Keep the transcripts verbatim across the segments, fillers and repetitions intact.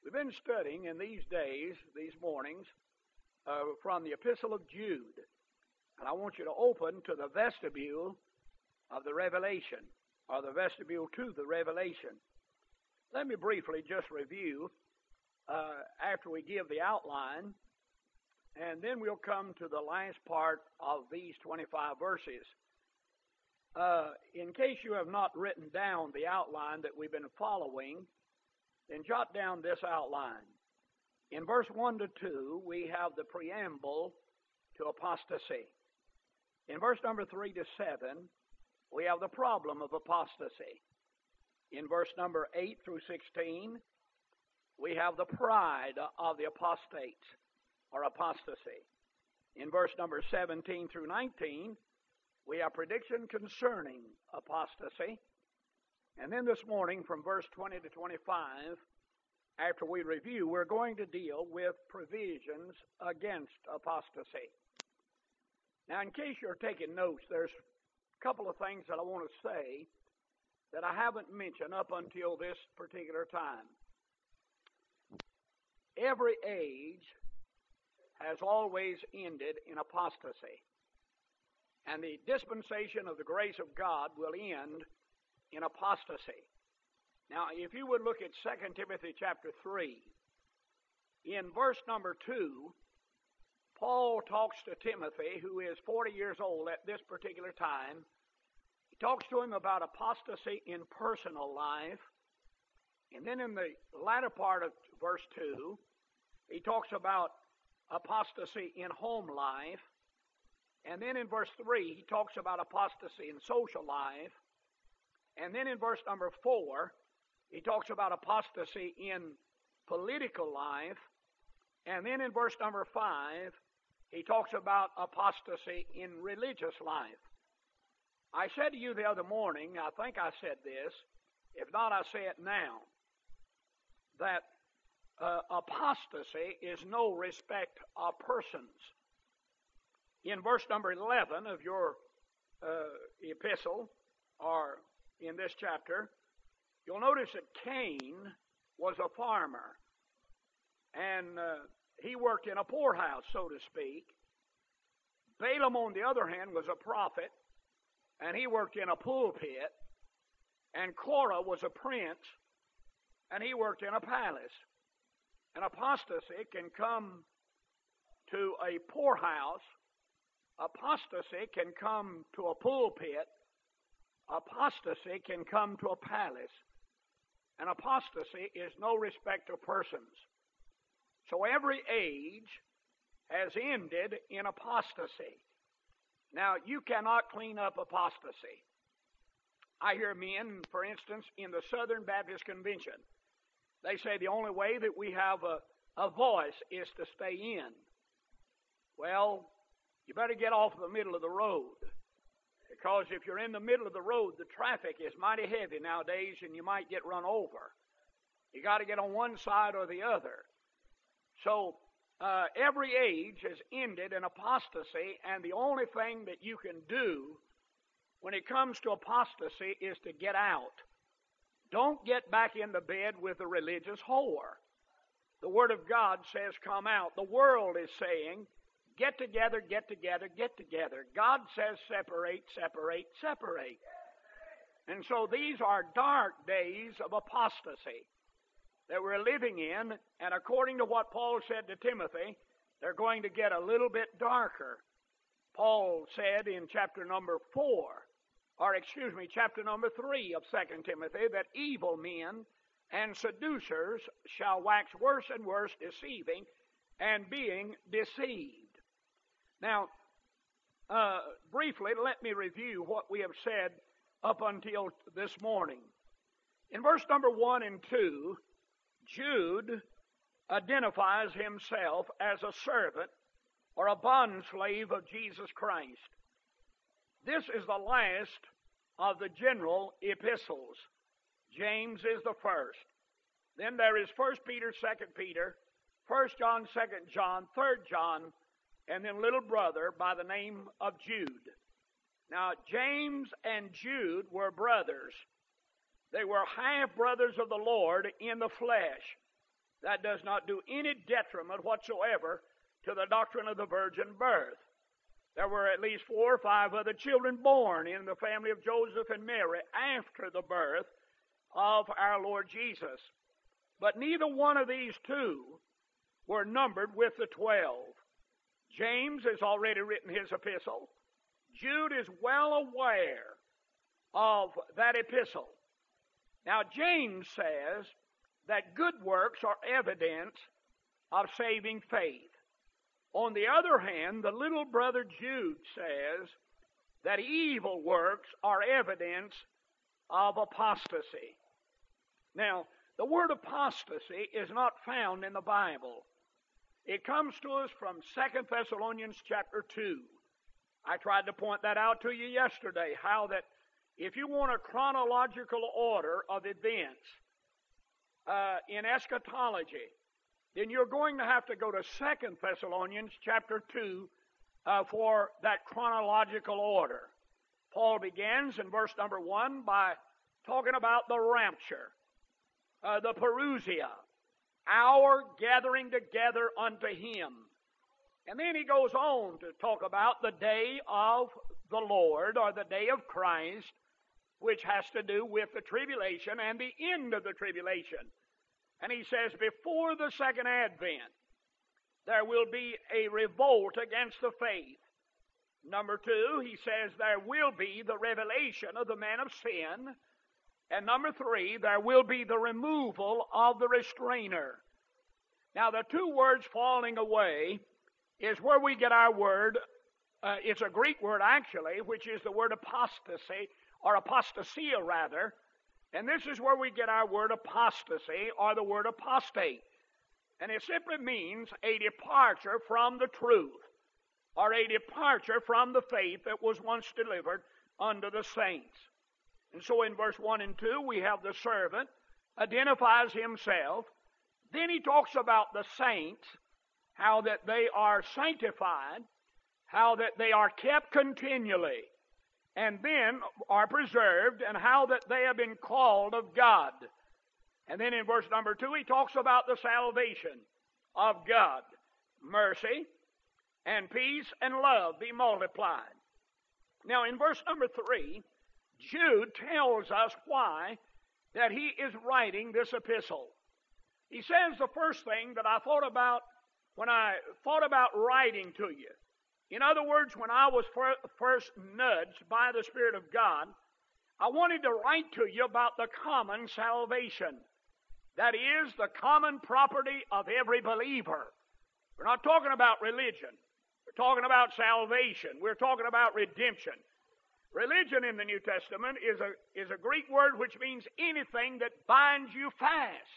We've been studying in these days, these mornings, uh, from the Epistle of Jude. And I want you to open to the vestibule of the Revelation, or the vestibule to the Revelation. Let me briefly just review uh, after we give the outline, and then we'll come to the last part of these twenty-five verses. Uh, in case you have not written down the outline that we've been following, then jot down this outline. In verse one to two, we have the preamble to apostasy. In verse number three to seven, we have the problem of apostasy. In verse number eight through sixteen, we have the pride of the apostates, or apostasy. In verse number seventeen through nineteen, we have prediction concerning apostasy. And then this morning, from verse twenty to twenty-five, after we review, we're going to deal with provisions against apostasy. Now, in case you're taking notes, there's a couple of things that I want to say that I haven't mentioned up until this particular time. Every age has always ended in apostasy. And the dispensation of the grace of God will end in apostasy. Now, if you would look at Second Timothy chapter three, in verse number two, Paul talks to Timothy, who is forty years old at this particular time. He talks to him about apostasy in personal life. And then in the latter part of verse two, he talks about apostasy in home life. And then in verse three, he talks about apostasy in social life. And then in verse number four, he talks about apostasy in political life. And then in verse number five, he talks about apostasy in religious life. I said to you the other morning, I think I said this, if not, I say it now, that uh, apostasy is no respect of persons. In verse number eleven of your uh, epistle, or in this chapter, you'll notice that Cain was a farmer. And uh, he worked in a poorhouse, so to speak. Balaam, on the other hand, was a prophet, and he worked in a pulpit. And Korah was a prince, and he worked in a palace. And apostasy can come to a poorhouse. Apostasy can come to a pulpit. Apostasy can come to a palace. And apostasy is no respect of persons. So every age has ended in apostasy. Now, you cannot clean up apostasy. I hear men, for instance, in the Southern Baptist Convention, they say the only way that we have a, a voice is to stay in. Well, you better get off the middle of the road. Because if you're in the middle of the road, the traffic is mighty heavy nowadays and you might get run over. You got to get on one side or the other. So uh, every age has ended in apostasy, and the only thing that you can do when it comes to apostasy is to get out. Don't get back in the bed with a religious whore. The Word of God says come out. The world is saying get together, get together, get together. God says separate, separate, separate. And so these are dark days of apostasy that we're living in, and according to what Paul said to Timothy, they're going to get a little bit darker. Paul said in chapter number four, or excuse me, chapter number three of Second Timothy, that evil men and seducers shall wax worse and worse, deceiving and being deceived. Now, uh, briefly, let me review what we have said up until this morning. In verse number one and two, Jude identifies himself as a servant or a bondslave of Jesus Christ. This is the last of the general epistles. James is the first. Then there is First Peter, Second Peter, First John, Second John, Third John, and then little brother by the name of Jude. Now, James and Jude were brothers. They were half-brothers of the Lord in the flesh. that does not do any detriment whatsoever to the doctrine of the virgin birth. There were at least four or five other children born in the family of Joseph and Mary after the birth of our Lord Jesus. But neither one of these two were numbered with the twelve. James has already written his epistle. Jude is well aware of that epistle. Now, James says that good works are evidence of saving faith. On the other hand, the little brother Jude says that evil works are evidence of apostasy. Now, the word apostasy is not found in the Bible. It comes to us from Second Thessalonians chapter two. I tried to point that out to you yesterday, how that if you want a chronological order of events uh, in eschatology, then you're going to have to go to Second Thessalonians chapter two uh, for that chronological order. Paul begins in verse number one by talking about the rapture, uh, the parousia, our gathering together unto him. And then he goes on to talk about the day of the Lord, or the day of Christ, which has to do with the tribulation and the end of the tribulation. And he says, before the second advent, there will be a revolt against the faith. Number two, he says there will be the revelation of the man of sin. And number three, there will be the removal of the restrainer. Now, the two words falling away is where we get our word. Uh, it's a Greek word, actually, which is the word apostasy, or apostasia, rather. And this is where we get our word apostasy, or the word apostate. And it simply means a departure from the truth, or a departure from the faith that was once delivered unto the saints. And so in verse one and two, we have the servant identifies himself. Then he talks about the saints, how that they are sanctified, how that they are kept continually, and then are preserved, and how that they have been called of God. And then in verse number two, he talks about the salvation of God. Mercy and peace and love be multiplied. Now in verse number three, Jude tells us why that he is writing this epistle. He says the first thing that I thought about when I thought about writing to you. In other words, when I was first nudged by the Spirit of God, I wanted to write to you about the common salvation. That is the common property of every believer. We're not talking about religion. We're talking about salvation. We're talking about redemption. Religion in the New Testament is a, is a Greek word which means anything that binds you fast.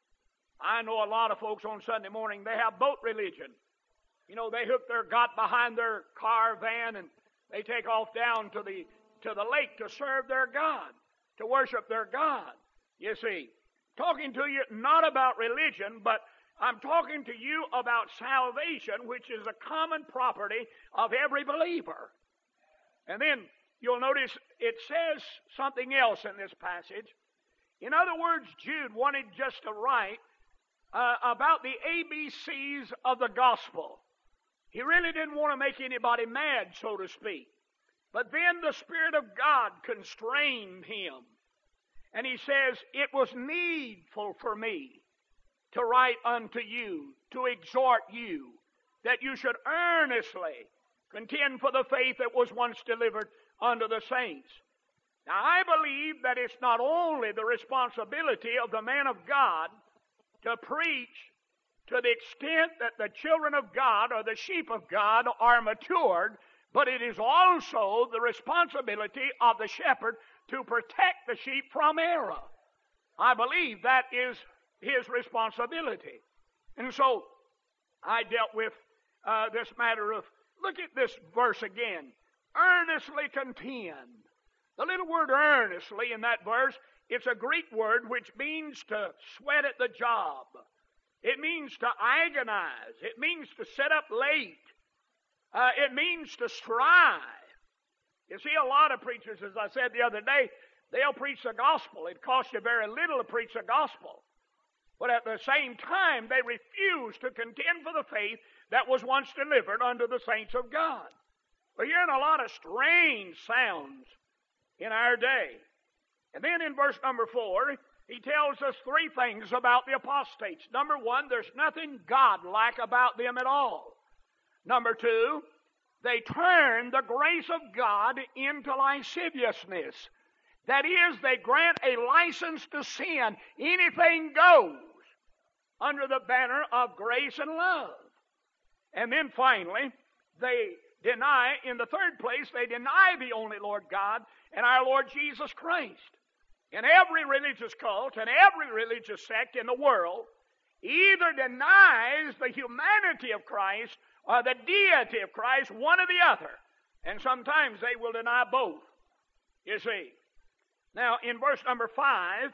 I know a lot of folks on Sunday morning, they have boat religion. You know, they hook their got behind their car van and they take off down to the to the lake to serve their God, to worship their God. You see, talking to you not about religion, but I'm talking to you about salvation, which is a common property of every believer. And then you'll notice it says something else in this passage. In other words, Jude wanted just to write uh, about the A B Cs of the gospel. He really didn't want to make anybody mad, so to speak. But then the Spirit of God constrained him. And he says, it was needful for me to write unto you, to exhort you, that you should earnestly contend for the faith that was once delivered unto the saints. Now, I believe that it's not only the responsibility of the man of God to preach to the extent that the children of God or the sheep of God are matured, but it is also the responsibility of the shepherd to protect the sheep from error. I believe that is his responsibility. And so I dealt with uh, this matter of, look at this verse again, earnestly contend. The little word earnestly in that verse, it's a Greek word which means to sweat at the job. It means to agonize. It means to sit up late. Uh, it means to strive. You see, a lot of preachers, as I said the other day, they'll preach the gospel. It costs you very little to preach the gospel. but at the same time they refused to contend for the faith that was once delivered unto the saints of God. We're hearing a lot of strange sounds in our day. And then in verse number four, he tells us three things about the apostates. Number one, there's nothing God-like about them at all. Number two, they turn the grace of God into lasciviousness. That is, they grant a license to sin. Anything goes under the banner of grace and love. And then finally, they deny, in the third place, they deny the only Lord God and our Lord Jesus Christ. In every religious cult and every religious sect in the world, either denies the humanity of Christ or the deity of Christ, one or the other. And sometimes they will deny both, you see. Now, in verse number five,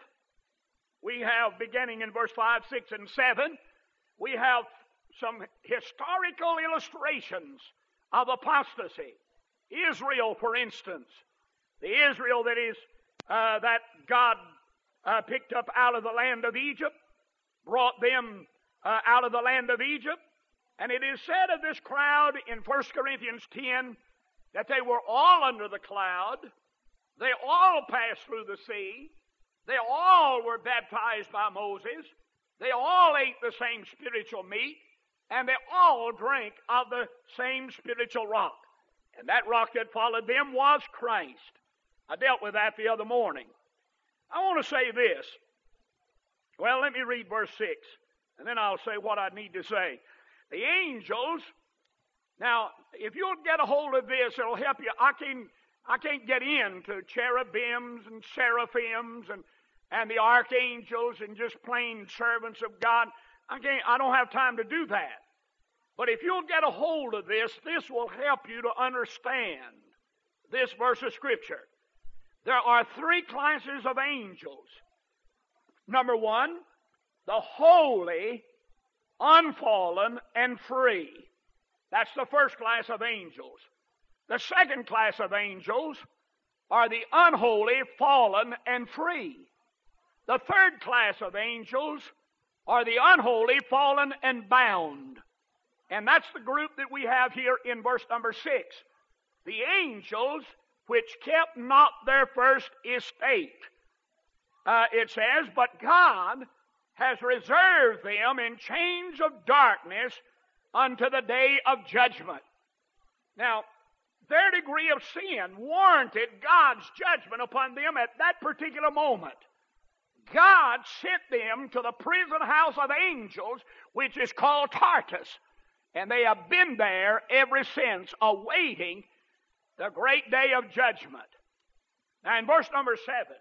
we have, beginning in verse five, six, and seven, we have some historical illustrations of apostasy. Israel, for instance, the Israel that is uh, that God uh, picked up out of the land of Egypt, brought them uh, out of the land of Egypt, and it is said of this crowd in First Corinthians ten that they were all under the cloud, they all passed through the sea, they all were baptized by Moses, they all ate the same spiritual meat, and they all drank of the same spiritual rock. And that rock that followed them was Christ. I dealt with that the other morning. I want to say this. Well, let me read verse six, and then I'll say what I need to say. The angels, now, if you'll get a hold of this, it'll help you. I can, I can't get into cherubims and seraphims and, and the archangels and just plain servants of God. I can't, I don't have time to do that. But if you'll get a hold of this, this will help you to understand this verse of Scripture. There are three classes of angels. Number one, the holy, unfallen, and free. That's the first class of angels. The second class of angels are the unholy, fallen, and free. The third class of angels are the unholy, fallen, and bound. And that's the group that we have here in verse number six. The angels which kept not their first estate. Uh, it says, but God has reserved them in chains of darkness unto the day of judgment. Now, their degree of sin warranted God's judgment upon them at that particular moment. God sent them to the prison house of angels, which is called Tartarus. And they have been there ever since, awaiting the great day of judgment. Now, in verse number seven,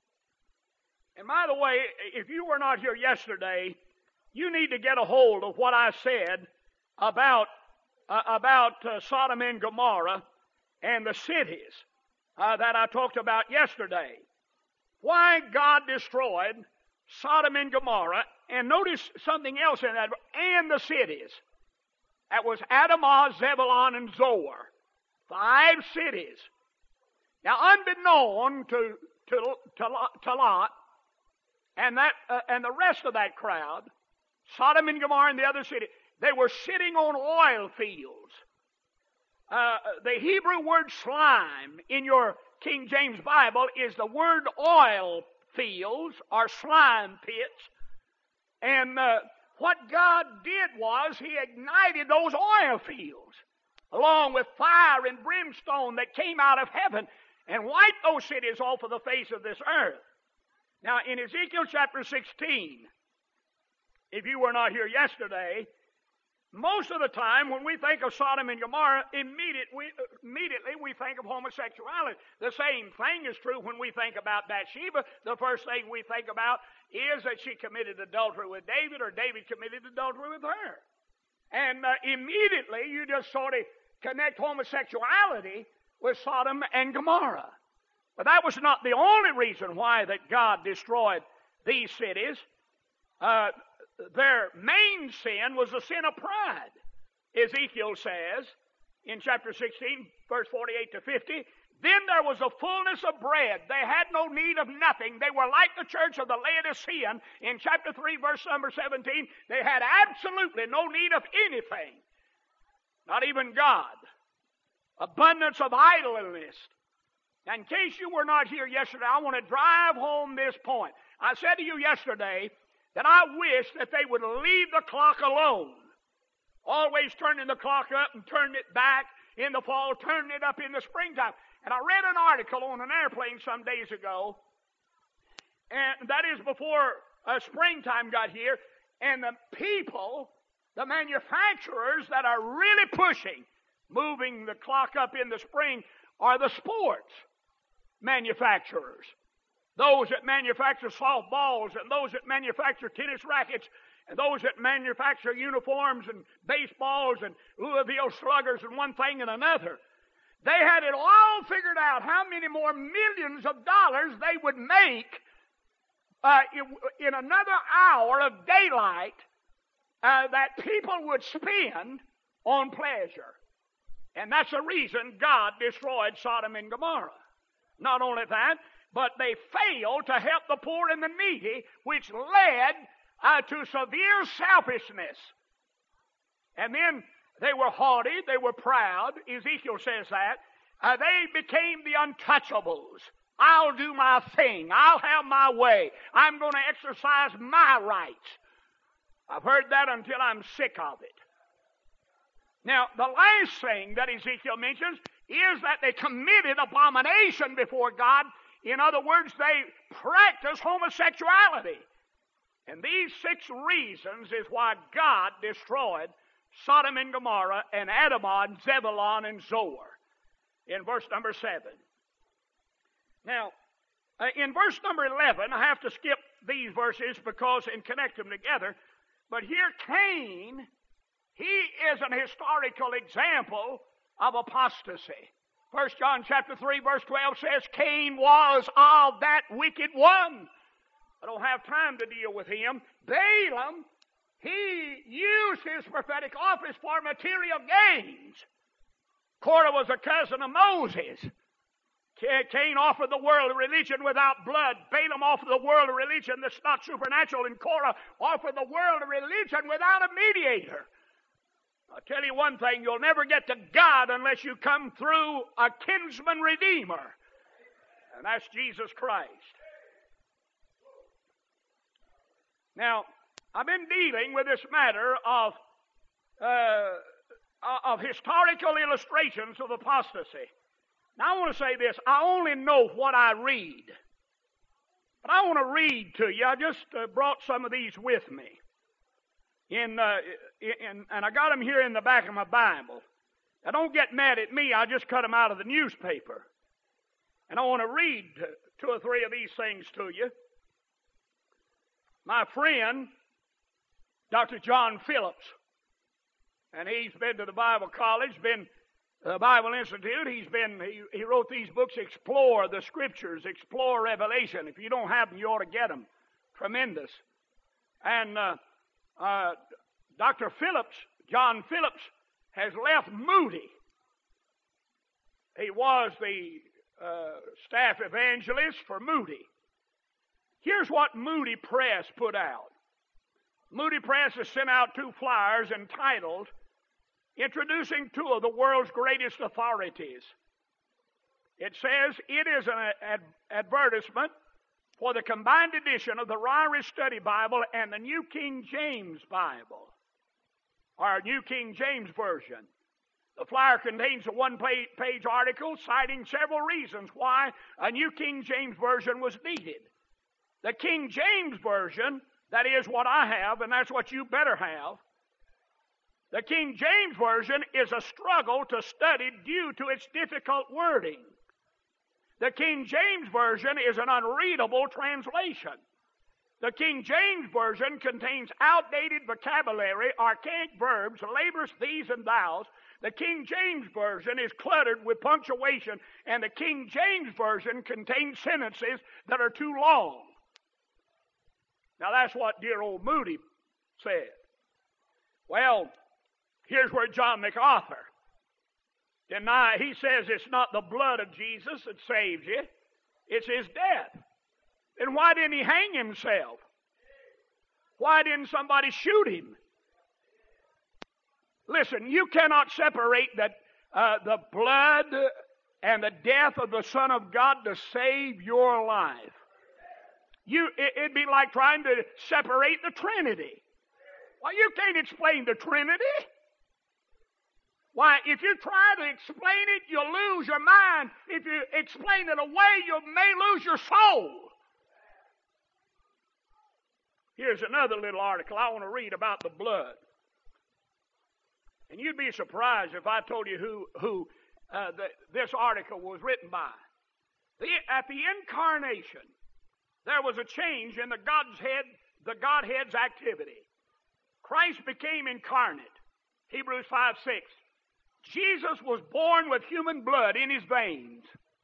and by the way, if you were not here yesterday, you need to get a hold of what I said about, uh, about uh, Sodom and Gomorrah and the cities uh, that I talked about yesterday. Why God destroyed Sodom and Gomorrah, and notice something else in that, and the cities. That was Adamah, Zebulun, and Zoar. Five cities. Now, unbeknown to, to, to, to Lot and, that, uh, and the rest of that crowd, Sodom and Gomorrah and the other city, they were sitting on oil fields. Uh, the Hebrew word slime in your King James Bible is the word oil fields or slime pits. And uh, what God did was He ignited those oil fields along with fire and brimstone that came out of heaven and wiped those cities off of the face of this earth. Now, in Ezekiel chapter sixteen, if you were not here yesterday, most of the time when we think of Sodom and Gomorrah, immediate, we, immediately we think of homosexuality. The same thing is true when we think about Bathsheba. The first thing we think about is that she committed adultery with David, or David committed adultery with her. And uh, immediately you just sort of connect homosexuality with Sodom and Gomorrah. But that was not the only reason why that God destroyed these cities. Uh, their main sin was the sin of pride. Ezekiel says in chapter sixteen, verse forty-eight to fifty, Then there was a fullness of bread. They had no need of nothing. They were like the church of the Laodicean in chapter three, verse number seventeen. They had absolutely no need of anything, not even God. Abundance of idleness. Now, in case you were not here yesterday, I want to drive home this point. I said to you yesterday that I wish that they would leave the clock alone. Always turning the clock up and turning it back in the fall, turning it up in the springtime. And I read an article on an airplane some days ago, and that is before uh, springtime got here, and the people, the manufacturers that are really pushing, moving the clock up in the spring, are the sports manufacturers. Those that manufacture softballs, and those that manufacture tennis rackets, and those that manufacture uniforms and baseballs and Louisville Sluggers and one thing and another. They had it all figured out how many more millions of dollars they would make uh, in, in another hour of daylight uh, that people would spend on pleasure. And that's the reason God destroyed Sodom and Gomorrah. Not only that, but they failed to help the poor and the needy, which led uh, to severe selfishness. And then they were haughty, they were proud. Ezekiel says that. Uh, they became the untouchables. I'll do my thing. I'll have my way. I'm going to exercise my rights. I've heard that until I'm sick of it. Now, the last thing that Ezekiel mentions is that they committed abomination before God. In other words, they practiced homosexuality. And these six reasons is why God destroyed Sodom and Gomorrah and Adamah, Zebulun, and Zoar in verse number seven. Now, uh, in verse number eleven, I have to skip these verses because and connect them together. But here Cain, he is an historical example of apostasy. First John chapter three, verse twelve says, Cain was of that wicked one. I don't have time to deal with him. Balaam, he used his prophetic office for material gains. Korah was a cousin of Moses. Cain offered the world a religion without blood. Balaam offered the world a religion that's not supernatural. And Korah offered the world a religion without a mediator. I'll tell you one thing, you'll never get to God unless you come through a kinsman redeemer. And that's Jesus Christ. Now, I've been dealing with this matter of, uh, of historical illustrations of apostasy. Now, I want to say this. I only know what I read. But I want to read to you. I just uh, brought some of these with me. In, uh, in, and I got them here in the back of my Bible. Now, don't get mad at me. I just cut them out of the newspaper. And I want to read two or three of these things to you. My friend, Doctor John Phillips, and he's been to the Bible College, been to the Bible Institute. He's been, he, he wrote these books, Explore the Scriptures, Explore Revelation. If you don't have them, you ought to get them. Tremendous. And uh, uh, Doctor Phillips, John Phillips, has left Moody. He was the uh, staff evangelist for Moody. Here's what Moody Press put out. Moody Press has sent out two flyers entitled, Introducing Two of the World's Greatest Authorities. It says, it is an ad- advertisement for the combined edition of the Ryrie Study Bible and the New King James Bible, or New King James Version. The flyer contains a one-page article citing several reasons why a New King James Version was needed. The King James Version, that is what I have, and that's what you better have. The King James Version is a struggle to study due to its difficult wording. The King James Version is an unreadable translation. The King James Version contains outdated vocabulary, archaic verbs, labors, these, and thous. The King James Version is cluttered with punctuation, and the King James Version contains sentences that are too long. Now, that's what dear old Moody said. Well, here's where John MacArthur deny. He says it's not the blood of Jesus that saves you. It's his death. Then why didn't he hang himself? Why didn't somebody shoot him? Listen, you cannot separate the, uh, the blood and the death of the Son of God to save your life. You, it, it'd be like trying to separate the Trinity. Well, you can't explain the Trinity. Why, if you try to explain it, you'll lose your mind. If you explain it away, you may lose your soul. Here's another little article I want to read about the blood. And you'd be surprised if I told you who, who uh, the, this article was written by. The, at the incarnation, there was a change in the God's head, the Godhead's activity. Christ became incarnate. Hebrews five six. Jesus was born with human blood in his veins.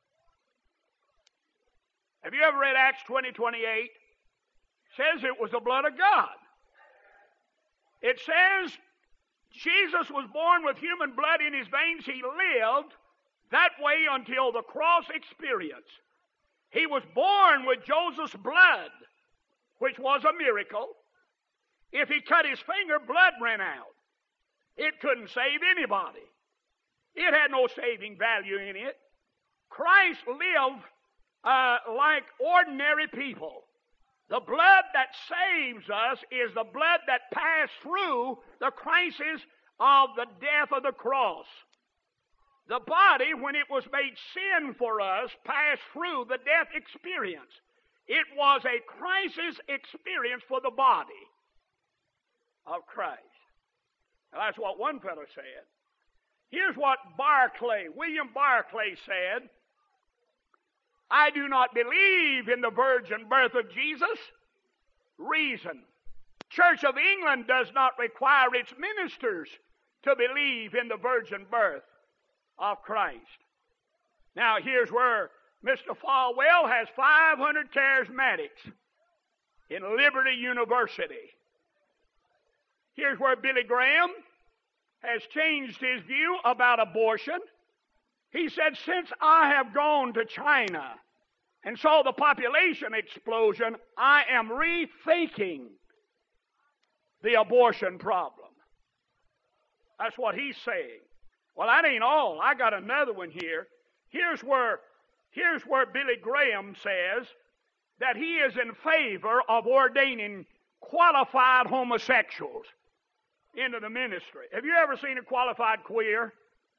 Have you ever read Acts twenty twenty-eight? It says it was the blood of God. It says Jesus was born with human blood in his veins. He lived that way until the cross experience. He was born with Joseph's blood, which was a miracle. If he cut his finger, blood ran out. It couldn't save anybody. It had no saving value in it. Christ lived uh, like ordinary people. The blood that saves us is the blood that passed through the crisis of the death of the cross. The body, when it was made sin for us, passed through the death experience. It was a crisis experience for the body of Christ. Now, that's what one fellow said. Here's what Barclay, William Barclay said. I do not believe in the virgin birth of Jesus. Reason. Church of England does not require its ministers to believe in the virgin birth of Christ. Now, here's where Mister Falwell has five hundred charismatics in Liberty University. Here's where Billy Graham has changed his view about abortion. He said, since I have gone to China and saw the population explosion, I am rethinking the abortion problem. That's what he's saying. Well, that ain't all. I got another one here. Here's where, here's where Billy Graham says that he is in favor of ordaining qualified homosexuals into the ministry. Have you ever seen a qualified queer?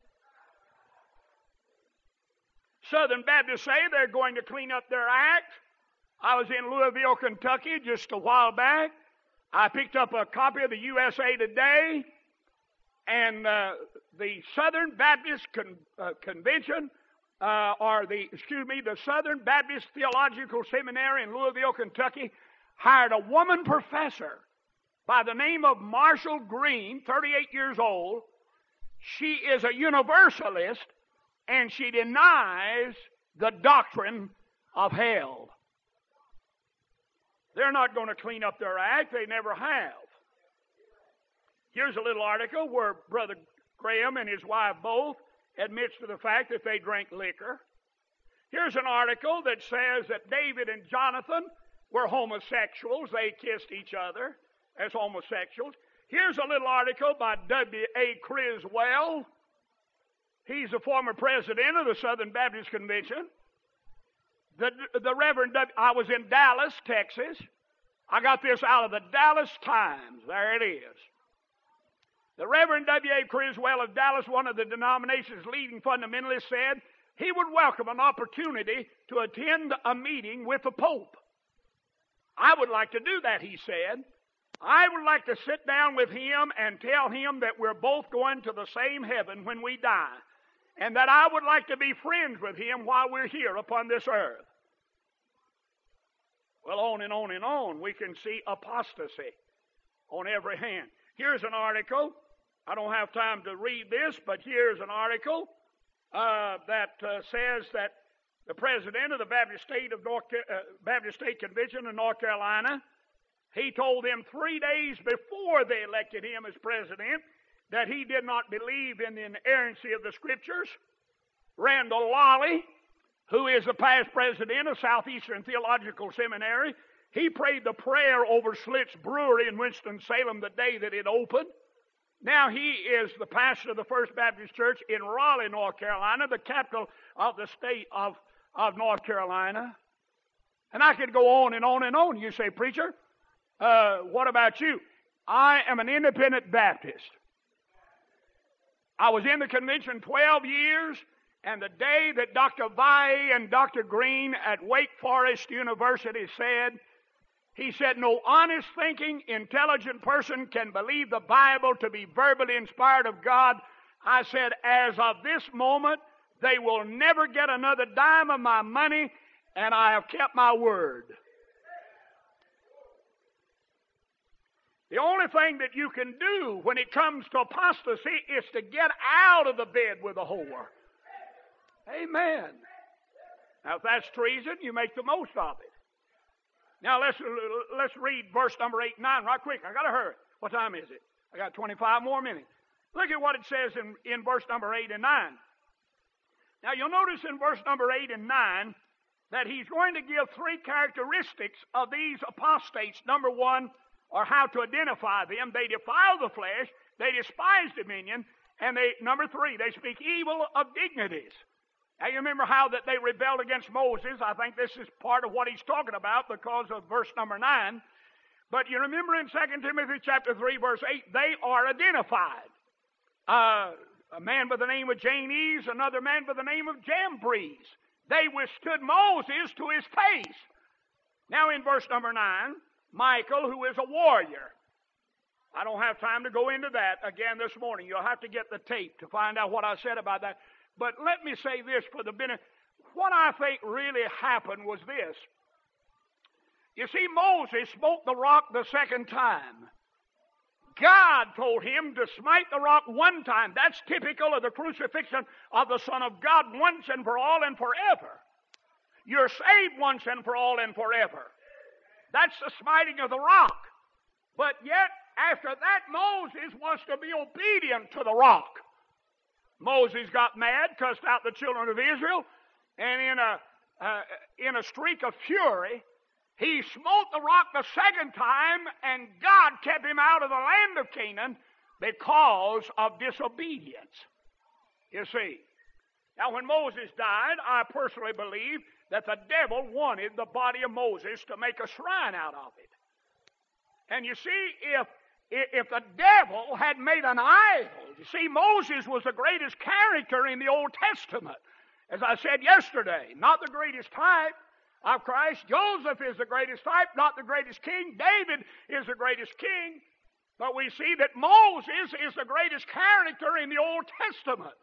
Southern Baptists say they're going to clean up their act. I was in Louisville, Kentucky just a while back. I picked up a copy of the U S A Today, and uh, the Southern Baptist Con- uh, Convention, uh, or the, excuse me, the Southern Baptist Theological Seminary in Louisville, Kentucky, hired a woman professor by the name of Marshall Green, thirty-eight years old. She is a universalist, and she denies the doctrine of hell. They're not going to clean up their act. They never have. Here's a little article where Brother Graham and his wife both admits to the fact that they drank liquor. Here's an article that says that David and Jonathan were homosexuals. They kissed each other as homosexuals. Here's a little article by W A Criswell. He's the former president of the Southern Baptist Convention. The, the Reverend W. I was in Dallas, Texas. I got this out of the Dallas Times. There it is. The Reverend W A Criswell of Dallas, one of the denomination's leading fundamentalists, said he would welcome an opportunity to attend a meeting with the Pope. I would like to do that, he said. I would like to sit down with him and tell him that we're both going to the same heaven when we die, and that I would like to be friends with him while we're here upon this earth. Well, on and on and on, we can see apostasy on every hand. Here's an article. I don't have time to read this, but here's an article uh, that uh, says that the president of the Baptist State of North uh, Baptist State Convention in North Carolina, he told them three days before they elected him as president that he did not believe in the inerrancy of the Scriptures. Randall Lally, who is the past president of Southeastern Theological Seminary, he prayed the prayer over Schlitz Brewery in Winston-Salem the day that it opened. Now he is the pastor of the First Baptist Church in Raleigh, North Carolina, the capital of the state of, of North Carolina. And I could go on and on and on. You say, preacher, uh, what about you? I am an independent Baptist. I was in the convention twelve years, and the day that Doctor Valle and Doctor Green at Wake Forest University said, he said, no honest thinking, intelligent person can believe the Bible to be verbally inspired of God. I said, as of this moment, they will never get another dime of my money, and I have kept my word. The only thing that you can do when it comes to apostasy is to get out of the bed with a whore. Amen. Now, if that's treason, you make the most of it. Now, let's let's read verse number eight and nine right quick. I got to hurry. What time is it? I got twenty-five more minutes. Look at what it says in, in verse number eight and nine. Now, you'll notice in verse number eight and nine that he's going to give three characteristics of these apostates. Number one, or how to identify them. They defile the flesh, they despise dominion, and they, number three, they speak evil of dignities. Now you remember how that they rebelled against Moses. I think this is part of what he's talking about because of verse number nine. But you remember in Second Timothy chapter three, verse eight, they are identified. Uh, a man by the name of Jannes, another man by the name of Jambres. They withstood Moses to his face. Now in verse number nine, Michael, who is a warrior. I don't have time to go into that again this morning. You'll have to get the tape to find out what I said about that. But let me say this for the benefit. What I think really happened was this. You see, Moses smote the rock the second time. God told him to smite the rock one time. That's typical of the crucifixion of the Son of God once and for all and forever. You're saved once and for all and forever. That's the smiting of the rock. But yet, after that, Moses was to be obedient to the rock. Moses got mad, cussed out the children of Israel, and in a, uh, in a streak of fury, he smote the rock the second time, and God kept him out of the land of Canaan because of disobedience. You see. Now, when Moses died, I personally believe that the devil wanted the body of Moses to make a shrine out of it. And you see, if if the devil had made an idol, you see, Moses was the greatest character in the Old Testament. As I said yesterday, not the greatest type of Christ. Joseph is the greatest type, not the greatest king. David is the greatest king. But we see that Moses is the greatest character in the Old Testament.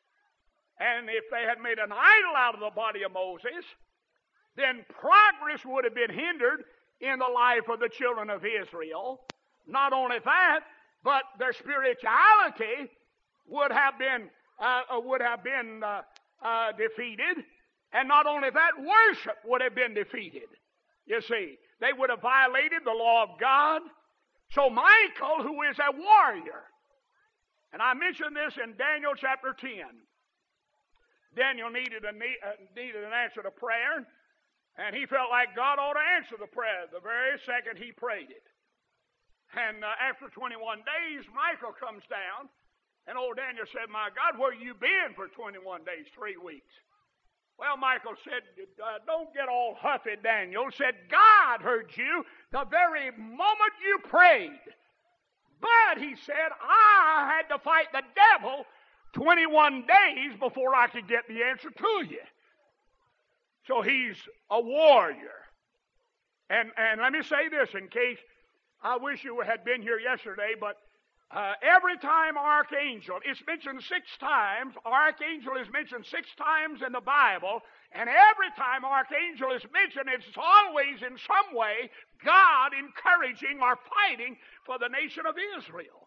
And if they had made an idol out of the body of Moses, then progress would have been hindered in the life of the children of Israel. Not only that, but their spirituality would have been uh, would have been uh, uh, defeated, and not only that, worship would have been defeated. You see, they would have violated the law of God. So Michael, who is a warrior, and I mentioned this in Daniel chapter ten. Daniel needed a uh, needed an answer to prayer, and he felt like God ought to answer the prayer the very second he prayed it. And uh, after twenty-one days, Michael comes down, and old Daniel said, my God, where you been for twenty-one days, three weeks? Well, Michael said, uh, don't get all huffy, Daniel. Said, God heard you the very moment you prayed. But, he said, I had to fight the devil twenty-one days before I could get the answer to you. So he's a warrior. And, and let me say this in case, I wish you had been here yesterday, but uh, every time archangel, it's mentioned six times, archangel is mentioned six times in the Bible, and every time archangel is mentioned, it's always in some way God encouraging or fighting for the nation of Israel.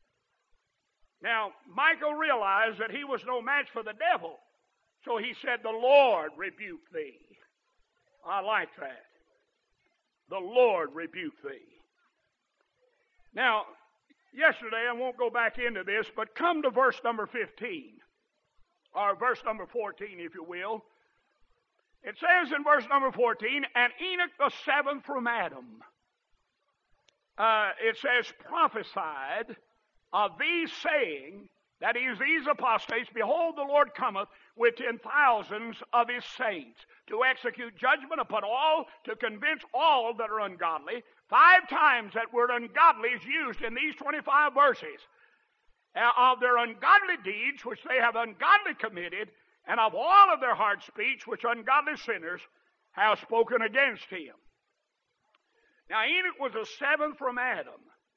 Now, Michael realized that he was no match for the devil, so he said, the Lord rebuke thee. I like that. The Lord rebuke thee. Now, yesterday, I won't go back into this, but come to verse number fifteen, or verse number fourteen, if you will. It says in verse number fourteen, and Enoch the seventh from Adam, uh, it says, prophesied of these, saying, that is, these apostates, behold, the Lord cometh with ten thousands of his saints, to execute judgment upon all, to convince all that are ungodly. Five times that word ungodly is used in these twenty-five verses, uh, of their ungodly deeds which they have ungodly committed, and of all of their hard speech which ungodly sinners have spoken against him. Now Enoch was the seventh from Adam.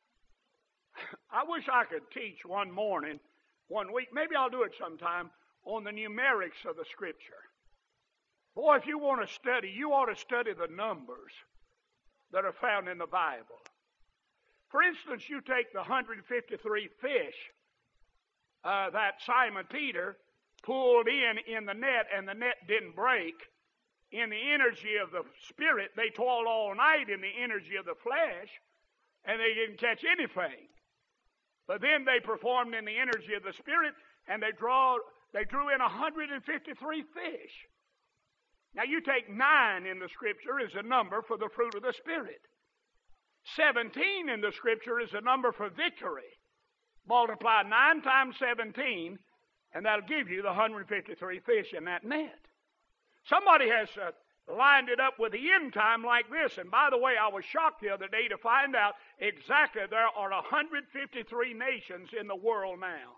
I wish I could teach one morning, one week, maybe I'll do it sometime, on the numerics of the Scripture. Boy, if you want to study, you ought to study the numbers that are found in the Bible. For instance, you take the one hundred fifty-three fish uh, that Simon Peter pulled in in the net, and the net didn't break. In the energy of the Spirit, they toiled all night in the energy of the flesh, and they didn't catch anything. But then they performed in the energy of the Spirit, and they draw they drew in one hundred fifty-three fish. Now you take nine in the Scripture is a number for the fruit of the Spirit. seventeen in the Scripture is a number for victory. Multiply nine times seventeen, and that'll give you the one hundred fifty-three fish in that net. Somebody has uh, lined it up with the end time like this. And by the way, I was shocked the other day to find out exactly there are one hundred fifty-three nations in the world now.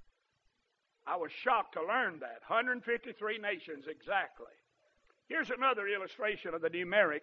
I was shocked to learn that. one hundred fifty-three nations exactly. Here's another illustration of the numerics.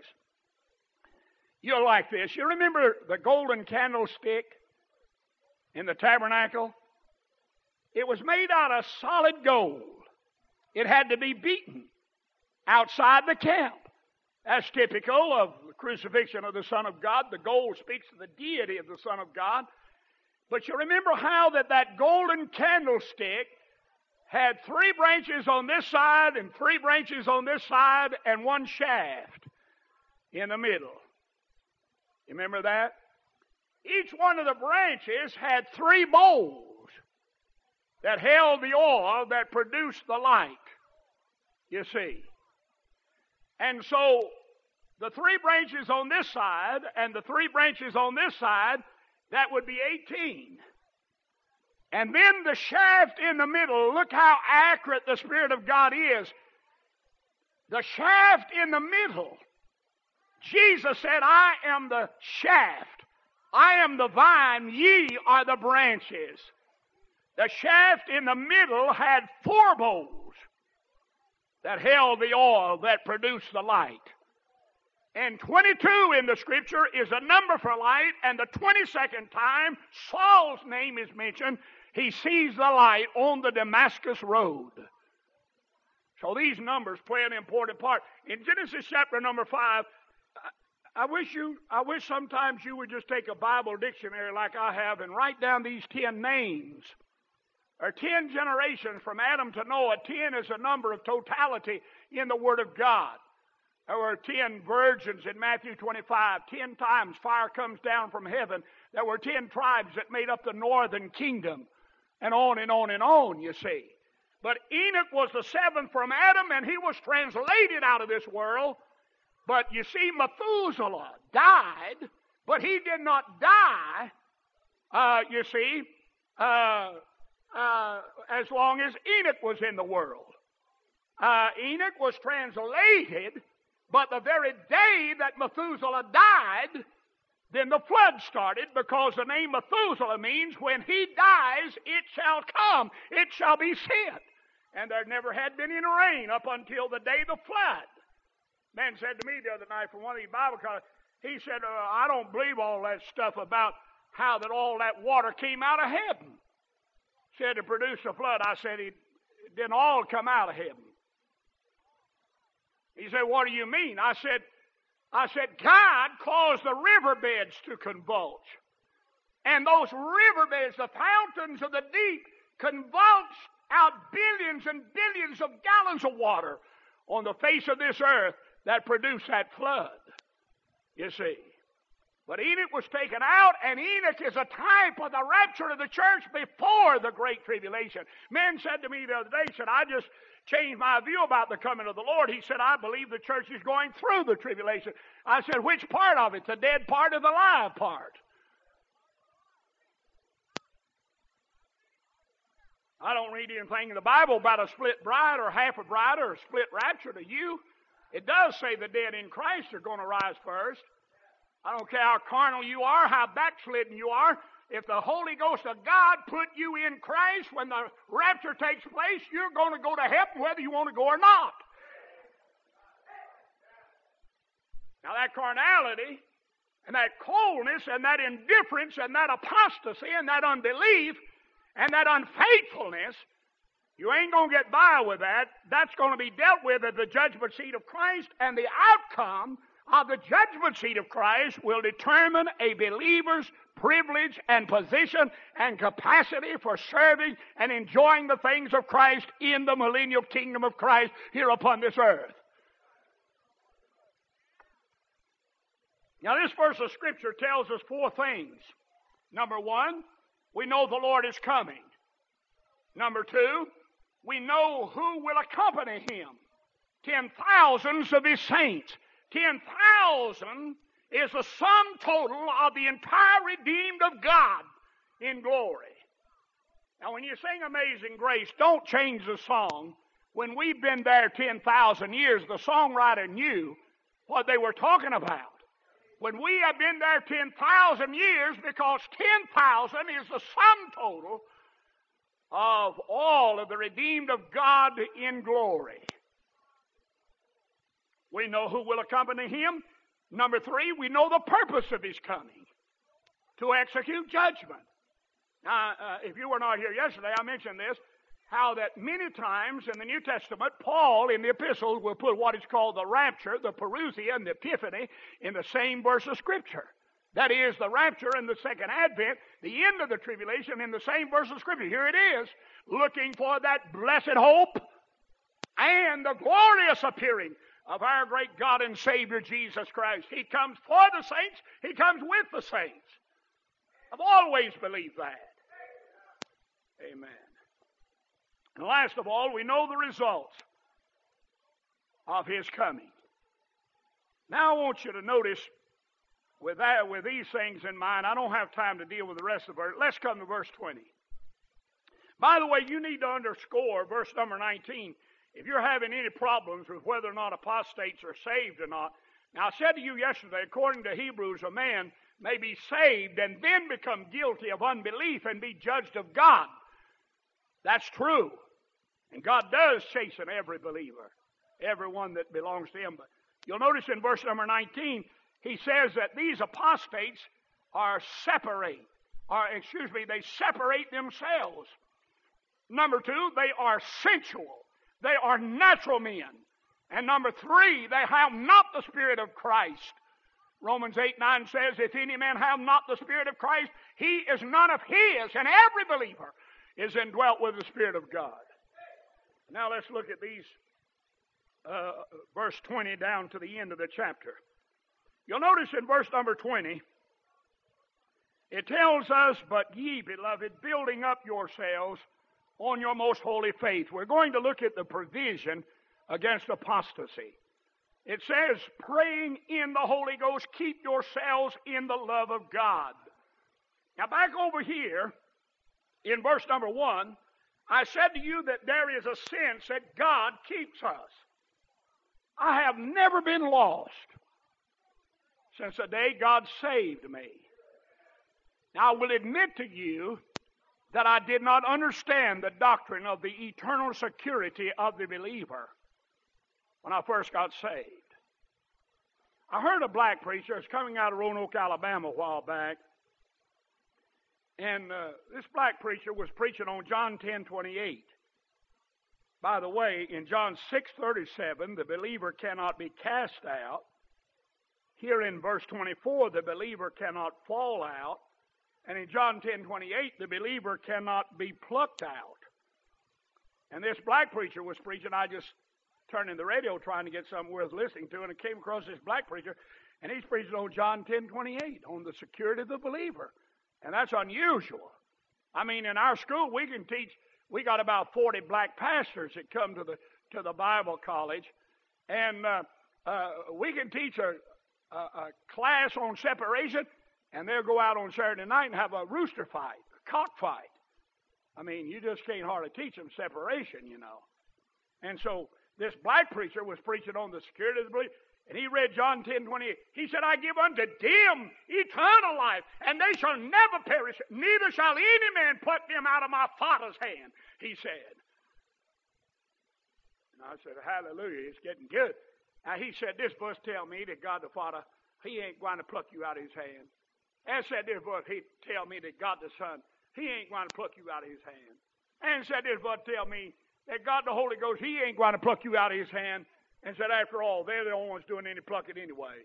You'll like this. You remember the golden candlestick in the tabernacle? It was made out of solid gold. It had to be beaten outside the camp. That's typical of the crucifixion of the Son of God. The gold speaks of the deity of the Son of God. But you remember how that that golden candlestick had three branches on this side and three branches on this side and one shaft in the middle. You remember that? Each one of the branches had three bowls that held the oil that produced the light, you see. And so the three branches on this side and the three branches on this side, that would be eighteen. And then the shaft in the middle, look how accurate the Spirit of God is. The shaft in the middle, Jesus said, I am the shaft. I am the vine, ye are the branches. The shaft in the middle had four bowls that held the oil that produced the light. And twenty-two in the Scripture is a number for light, and the twenty-second time Saul's name is mentioned, he sees the light on the Damascus road. So these numbers play an important part. In Genesis chapter number five, I wish you, I wish sometimes you would just take a Bible dictionary like I have and write down these ten names. Or ten generations from Adam to Noah. Ten is a number of totality in the Word of God. There were ten virgins in Matthew twenty-five. Ten times fire comes down from heaven. There were ten tribes that made up the northern kingdom. And on and on and on, you see. But Enoch was the seventh from Adam, and he was translated out of this world. But you see, Methuselah died, but he did not die, uh, you see, uh, uh, as long as Enoch was in the world. Uh, Enoch was translated, but the very day that Methuselah died, then the flood started, because the name Methuselah means when he dies, it shall come, it shall be sent. And there never had been any rain up until the day of the flood. Man said to me the other night from one of these Bible colleges, he said, uh, I don't believe all that stuff about how that all that water came out of heaven. Said to produce a flood. I said, it didn't all come out of heaven. He said, what do you mean? I said, I said, God caused the riverbeds to convulse. And those riverbeds, the fountains of the deep, convulsed out billions and billions of gallons of water on the face of this earth that produced that flood. You see. But Enoch was taken out, and Enoch is a type of the rapture of the church before the Great Tribulation. Men said to me the other day, said, I just changed my view about the coming of the Lord. He said, I believe the church is going through the tribulation. I said, which part of it? The dead part or the live part? I don't read anything in the Bible about a split bride or half a bride or a split rapture to you. It does say the dead in Christ are going to rise first. I don't care how carnal you are, how backslidden you are. If the Holy Ghost of God put you in Christ when the rapture takes place, you're going to go to heaven whether you want to go or not. Now that carnality and that coldness and that indifference and that apostasy and that unbelief and that unfaithfulness, you ain't going to get by with that. That's going to be dealt with at the judgment seat of Christ, and the outcome of the judgment seat of Christ will determine a believer's privilege and position and capacity for serving and enjoying the things of Christ in the millennial kingdom of Christ here upon this earth. Now, this verse of Scripture tells us four things. Number one, we know the Lord is coming. Number two, we know who will accompany Him. Ten thousands of His saints. Ten thousand is the sum total of the entire redeemed of God in glory. Now, when you sing Amazing Grace, don't change the song. When we've been there ten thousand years, the songwriter knew what they were talking about. When we have been there ten thousand years, because ten thousand is the sum total of all of the redeemed of God in glory. We know who will accompany Him. Number three, we know the purpose of His coming, to execute judgment. Now, uh, if you were not here yesterday, I mentioned this, how that many times in the New Testament, Paul in the epistles will put what is called the rapture, the parousia, and the epiphany in the same verse of Scripture. That is, the rapture and the second advent, the end of the tribulation in the same verse of Scripture. Here it is, looking for that blessed hope and the glorious appearing of our great God and Savior Jesus Christ. He comes for the saints. He comes with the saints. I've always believed that. Amen. And last of all, we know the results of His coming. Now I want you to notice, with that, with these things in mind, I don't have time to deal with the rest of the verse. Let's come to verse twenty. By the way, you need to underscore verse number nineteen. If you're having any problems with whether or not apostates are saved or not. Now, I said to you yesterday, according to Hebrews, a man may be saved and then become guilty of unbelief and be judged of God. That's true. And God does chasten every believer, everyone that belongs to Him. But you'll notice in verse number nineteen, he says that these apostates are separate, or excuse me, they separate themselves. Number two, they are sensual. They are natural men. And number three, they have not the Spirit of Christ. Romans eight nine says, if any man have not the Spirit of Christ, he is none of His. And every believer is indwelt with the Spirit of God. Now let's look at these, uh, verse twenty down to the end of the chapter. You'll notice in verse number twenty, it tells us, but ye, beloved, building up yourselves on your most holy faith. We're going to look at the provision against apostasy. It says, praying in the Holy Ghost, keep yourselves in the love of God. Now back over here, in verse number one, I said to you that there is a sense that God keeps us. I have never been lost since the day God saved me. Now I will admit to you that I did not understand the doctrine of the eternal security of the believer when I first got saved. I heard a black preacher, it was coming out of Roanoke, Alabama a while back, and uh, this black preacher was preaching on John ten twenty-eight. By the way, in John six thirty-seven, the believer cannot be cast out. Here in verse twenty-four, the believer cannot fall out. And in John ten twenty-eight, the believer cannot be plucked out. And this black preacher was preaching. I just turned in the radio trying to get something worth listening to, and I came across this black preacher. And he's preaching on John ten twenty-eight, on the security of the believer. And that's unusual. I mean, in our school, we can teach, we got about forty black pastors that come to the to the Bible college. And uh, uh, we can teach a, a, a class on separation, and they'll go out on Saturday night and have a rooster fight, a cock fight. I mean, you just can't hardly teach them separation, you know. And so this black preacher was preaching on the security of the believer. And he read John ten twenty-eight. He said, I give unto them eternal life, and they shall never perish, neither shall any man pluck them out of my Father's hand, he said. And I said, hallelujah, it's getting good. Now he said, this verse tell me that God the Father, he ain't going to pluck you out of his hand. And said this verse, he tell me that God the Son, he ain't going to pluck you out of his hand. And said this verse tell me that God the Holy Ghost, he ain't going to pluck you out of his hand. And said, after all, they're the only ones doing any plucking anyway.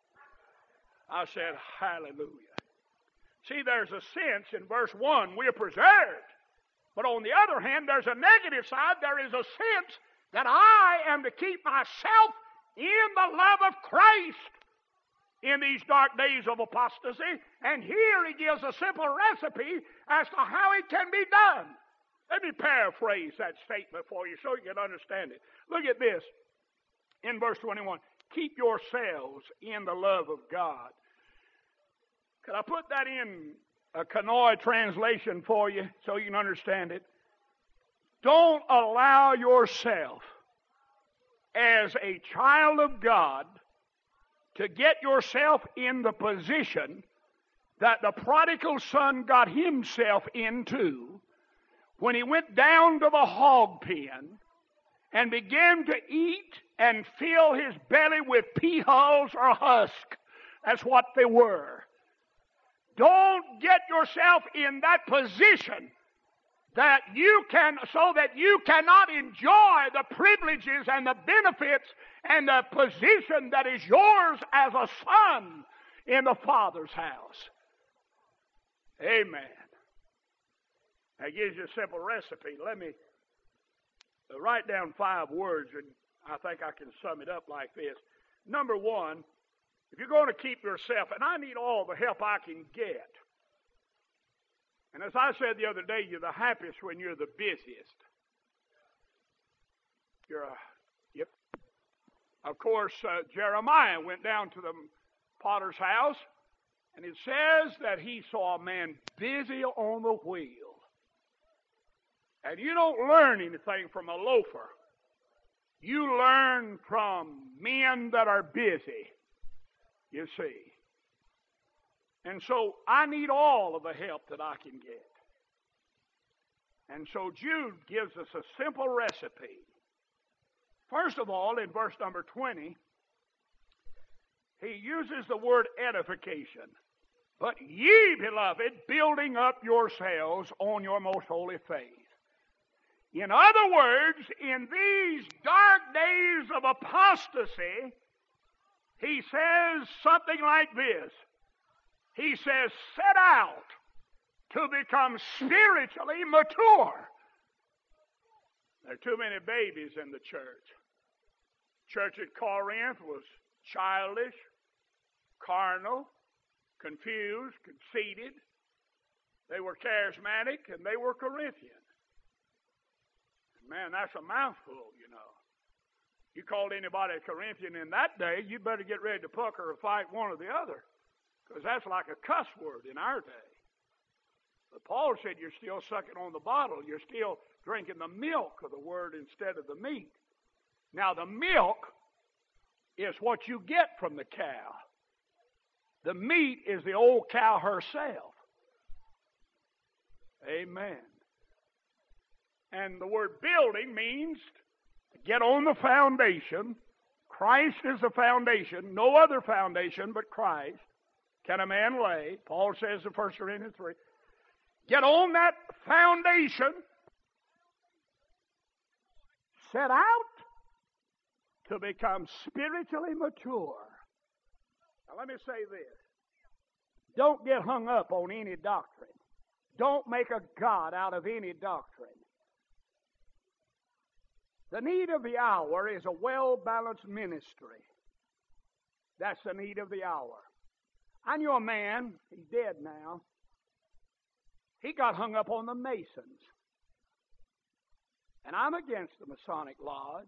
I said, hallelujah. See, there's a sense in verse one, we're preserved. But on the other hand, there's a negative side. There is a sense that I am to keep myself in the love of Christ in these dark days of apostasy. And here he gives a simple recipe as to how it can be done. Let me paraphrase that statement for you so you can understand it. Look at this. In verse twenty-one, keep yourselves in the love of God. Could I put that in a Kanoi translation for you so you can understand it? Don't allow yourself as a child of God to get yourself in the position that the prodigal son got himself into when he went down to the hog pen and began to eat and fill his belly with pea hulls or husk. That's what they were. Don't get yourself in that position that you can, so that you cannot enjoy the privileges and the benefits and the position that is yours as a son in the Father's house. Amen. That gives you a simple recipe. Let me write down five words, and I think I can sum it up like this. Number one, if you're going to keep yourself, and I need all the help I can get. And as I said the other day, you're the happiest when you're the busiest. You're a, yep. Of course, uh, Jeremiah went down to the potter's house, and it says that he saw a man busy on the wheel. And you don't learn anything from a loafer. You learn from men that are busy, you see. And so I need all of the help that I can get. And so Jude gives us a simple recipe. First of all, in verse number twenty, he uses the word edification. But ye, beloved, building up yourselves on your most holy faith. In other words, in these dark days of apostasy, he says something like this. He says, set out to become spiritually mature. There are too many babies in the church. Church at Corinth was childish, carnal, confused, conceited. They were charismatic, and they were Corinthian. Man, that's a mouthful, you know. You called anybody a Corinthian in that day, you better get ready to pucker or fight one or the other, because that's like a cuss word in our day. But Paul said you're still sucking on the bottle. You're still drinking the milk of the word instead of the meat. Now, the milk is what you get from the cow. The meat is the old cow herself. Amen. And the word building means to get on the foundation. Christ is the foundation. No other foundation but Christ can a man lay. Paul says in First Corinthians three. Get on that foundation. Set out to become spiritually mature. Now let me say this. Don't get hung up on any doctrine. Don't make a God out of any doctrine. The need of the hour is a well-balanced ministry. That's the need of the hour. I knew a man, he's dead now. He got hung up on the Masons. And I'm against the Masonic Lodge.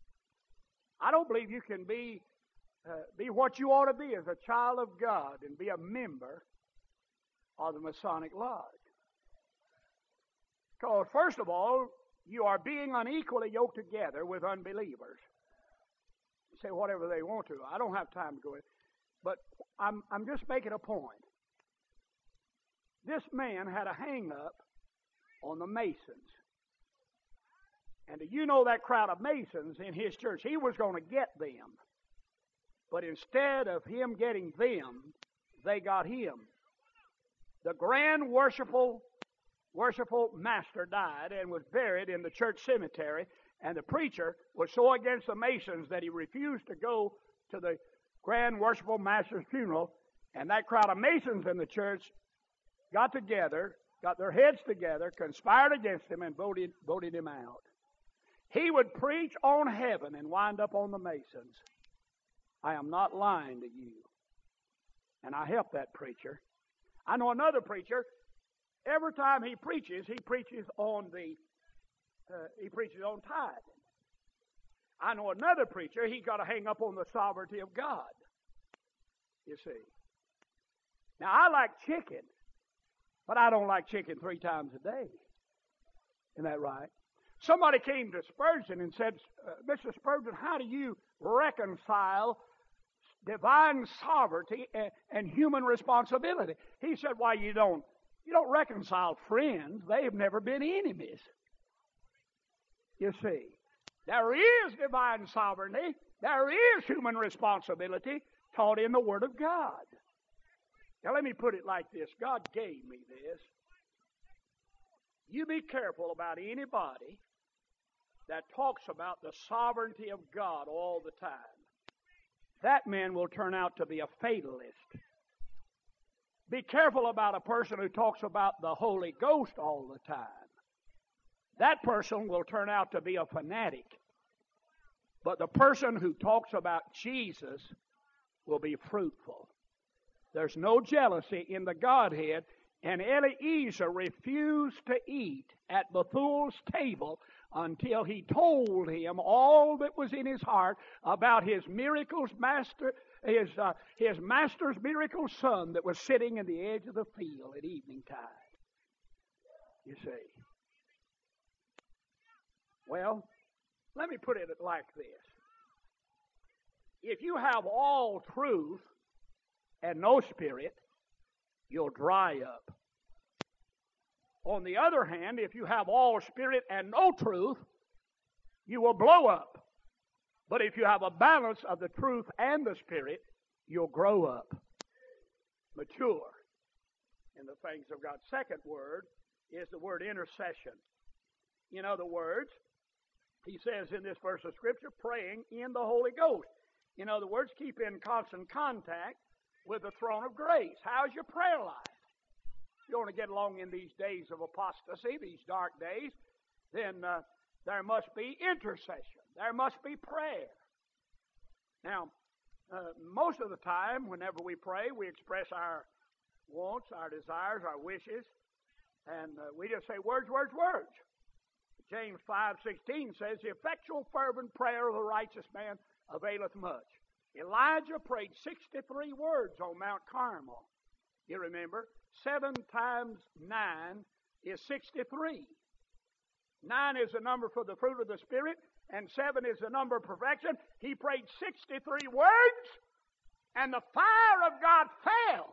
I don't believe you can be uh, be what you ought to be as a child of God and be a member of the Masonic Lodge. Because, first of all, you are being unequally yoked together with unbelievers. You say whatever they want to. I don't have time to go in. But I'm, I'm just making a point. This man had a hang-up on the Masons. And do you know that crowd of Masons in his church? He was going to get them. But instead of him getting them, they got him. The grand worshipful, worshipful master died and was buried in the church cemetery. And the preacher was so against the Masons that he refused to go to the grand worshipful master's funeral. And that crowd of Masons in the church got together, got their heads together, conspired against him, and voted, voted him out. He would preach on heaven and wind up on the Masons. I am not lying to you. And I help that preacher. I know another preacher, every time he preaches, he preaches on the, uh, he preaches on tithing. I know another preacher, he's got to hang up on the sovereignty of God. You see. Now, I like chicken, but I don't like chicken three times a day. Isn't that right? Somebody came to Spurgeon and said, uh, Mister Spurgeon, how do you reconcile divine sovereignty and, and human responsibility? He said, why, you don't, you don't reconcile friends. They've never been enemies. You see, there is divine sovereignty. There is human responsibility taught in the Word of God. Now, let me put it like this. God gave me this. You be careful about anybody that talks about the sovereignty of God all the time. That man will turn out to be a fatalist. Be careful about a person who talks about the Holy Ghost all the time. That person will turn out to be a fanatic. But the person who talks about Jesus will be fruitful. There's no jealousy in the Godhead. And Eliezer refused to eat at Bethuel's table until he told him all that was in his heart about his miracles master, his uh, his master's miracle son that was sitting in the edge of the field at evening tide. You see. Well, let me put it like this. If you have all truth and no spirit, you'll dry up. On the other hand, if you have all spirit and no truth, you will blow up. But if you have a balance of the truth and the spirit, you'll grow up, mature in the things of God. Second word is the word intercession. In other words, he says in this verse of Scripture, praying in the Holy Ghost. In other words, keep in constant contact with the throne of grace. How's your prayer life? If you want to get along in these days of apostasy, these dark days, then uh, there must be intercession. There must be prayer. Now, uh, most of the time, whenever we pray, we express our wants, our desires, our wishes, and uh, we just say words, words, words. James five sixteen says, the effectual fervent prayer of the righteous man availeth much. Elijah prayed sixty-three words on Mount Carmel. You remember? Seven times nine is sixty-three. Nine is the number for the fruit of the Spirit, and seven is the number of perfection. He prayed sixty-three words, and the fire of God fell.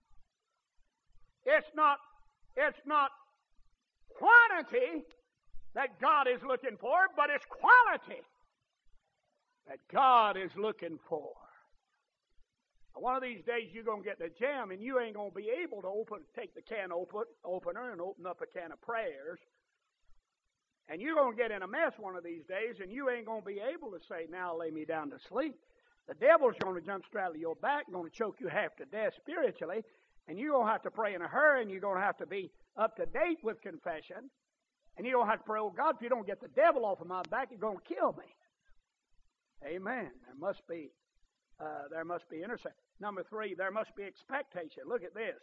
It's not, it's not quantity that God is looking for, but it's quality that God is looking for. One of these days you're going to get in a jam and you ain't going to be able to open, take the can open, opener and open up a can of prayers. And you're going to get in a mess one of these days and you ain't going to be able to say, now lay me down to sleep. The devil's going to jump straddle your back, going to choke you half to death spiritually, and you're going to have to pray in a hurry, and you're going to have to be up to date with confession. And you're going to have to pray, oh God, if you don't get the devil off of my back, you're going to kill me. Amen. There must be Uh, there must be intercession. Number three, there must be expectation. Look at this.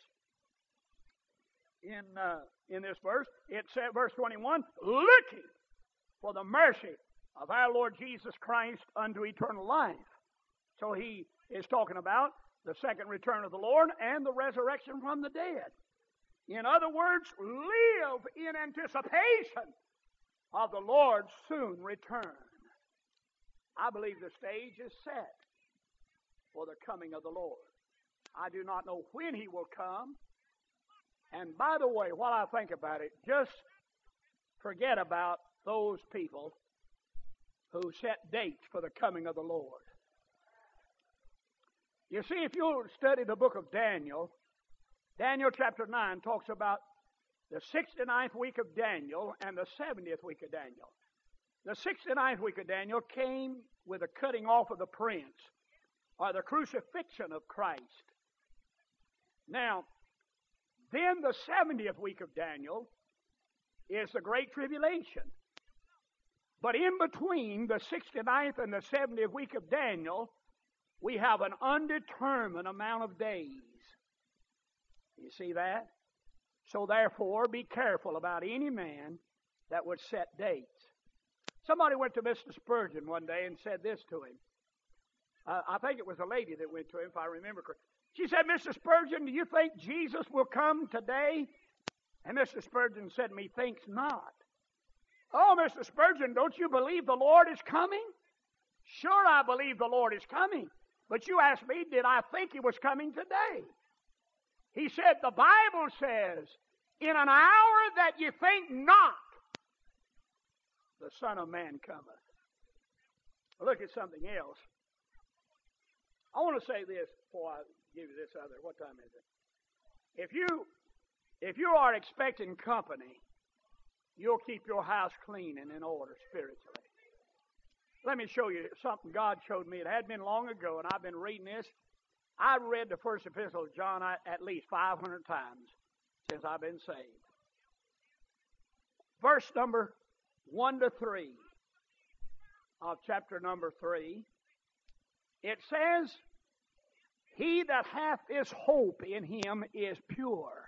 In uh, in this verse, it said, verse twenty-one, looking for the mercy of our Lord Jesus Christ unto eternal life. So he is talking about the second return of the Lord and the resurrection from the dead. In other words, live in anticipation of the Lord's soon return. I believe the stage is set for the coming of the Lord. I do not know when he will come. And by the way, while I think about it, just forget about those people who set dates for the coming of the Lord. You see, if you study the book of Daniel, Daniel chapter nine talks about the sixty-ninth week of Daniel and the seventieth week of Daniel. The sixty-ninth week of Daniel came with the cutting off of the prince, or the crucifixion of Christ. Now, then the seventieth week of Daniel is the Great Tribulation. But in between the sixty-ninth and the seventieth week of Daniel, we have an undetermined amount of days. You see that? So therefore, be careful about any man that would set dates. Somebody went to Mister Spurgeon one day and said this to him. Uh, I think it was a lady that went to him, if I remember correctly. She said, Mister Spurgeon, do you think Jesus will come today? And Mister Spurgeon said, methinks not. Oh, Mister Spurgeon, don't you believe the Lord is coming? Sure, I believe the Lord is coming. But you asked me, did I think he was coming today? He said, the Bible says, in an hour that you think not, the Son of Man cometh. Look at something else. I want to say this before I give you this other. What time is it? If you, if you are expecting company, you'll keep your house clean and in order spiritually. Let me show you something God showed me. It had been long ago, and I've been reading this. I've read the first epistle of John at least five hundred times since I've been saved. Verse number one to three of chapter number three, it says, he that hath this hope in him is pure.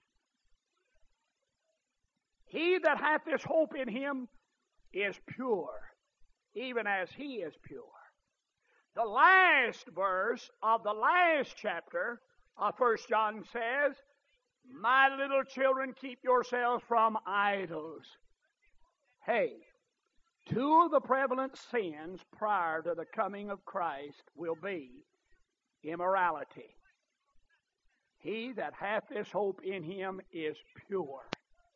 He that hath this hope in him is pure, even as he is pure. The last verse of the last chapter of First John says, my little children, keep yourselves from idols. Hey, two of the prevalent sins prior to the coming of Christ will be immorality. He that hath this hope in him is pure.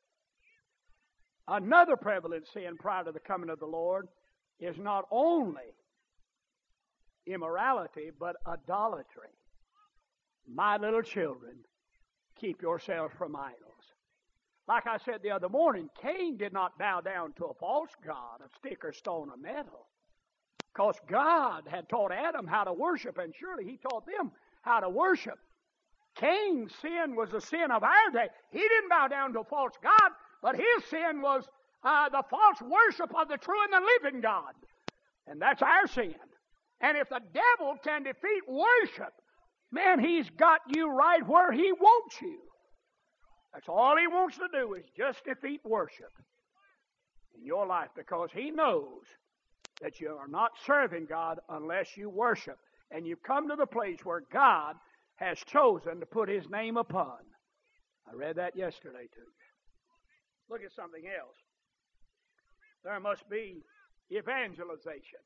Another prevalent sin prior to the coming of the Lord is not only immorality, but idolatry. My little children, keep yourselves from idols. Like I said the other morning, Cain did not bow down to a false god, a stick or stone or metal. Because God had taught Adam how to worship, and surely he taught them how to worship. Cain's sin was the sin of our day. He didn't bow down to a false god, but his sin was uh, the false worship of the true and the living God. And that's our sin. And if the devil can defeat worship, man, he's got you right where he wants you. That's all he wants to do is just defeat worship in your life, because he knows that you are not serving God unless you worship. And you've come to the place where God has chosen to put his name upon. I read that yesterday to you. Look at something else. There must be evangelization.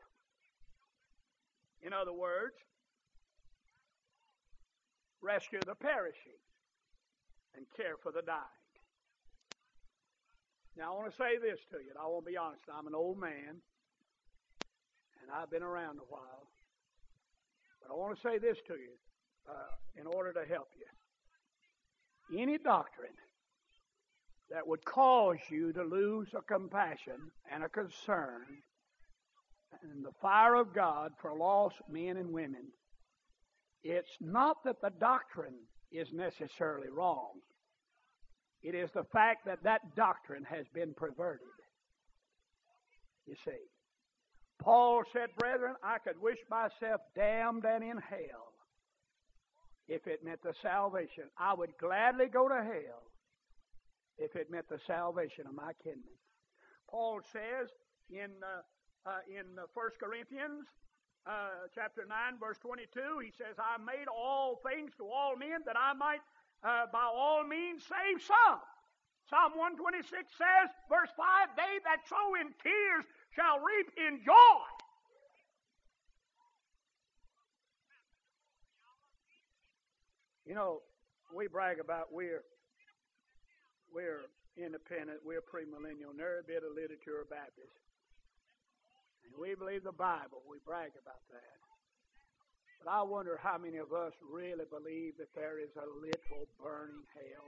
In other words, rescue the perishing and care for the dying. Now, I want to say this to you, and I want to be honest. I'm an old man, and I've been around a while. But I want to say this to you uh, in order to help you. Any doctrine that would cause you to lose a compassion and a concern and the fire of God for lost men and women, it's not that the doctrine is necessarily wrong. It is the fact that that doctrine has been perverted. You see, Paul said, brethren, I could wish myself damned and in hell if it meant the salvation. I would gladly go to hell if it meant the salvation of my kinsmen. Paul says in uh, uh, in uh, First Corinthians uh, chapter nine, verse twenty-two, he says, I made all things to all men that I might uh, by all means save some. Psalm one twenty-six says, verse five, they that sow in tears shall reap in joy. You know, we brag about we're we're independent, we're premillennial, never a bit of literature or Baptist. And we believe the Bible, we brag about that. But I wonder how many of us really believe that there is a literal burning hell.